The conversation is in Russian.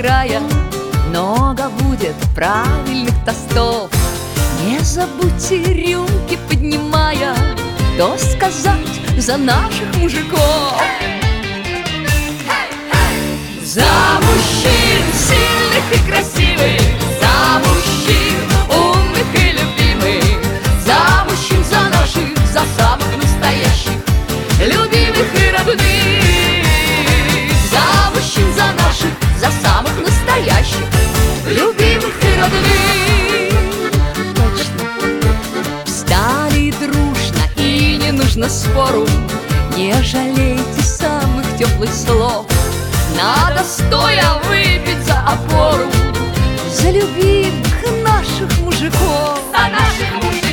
края много будет правильных тостов. Не забудьте рюмки поднимая, тост сказать за наших мужиков. За мужчин сильных и красивых, за мужчин умных и любимых, за мужчин, за наших, за самых настоящих, любимых и родных. За мужчин, за наших, за самых настоящих, любимых и родных. Точно. Встали дружно и не нужно спору, не жалейте самых теплых слов. Надо стоя выпить за опору, за любимых наших мужиков. За наших мужиков.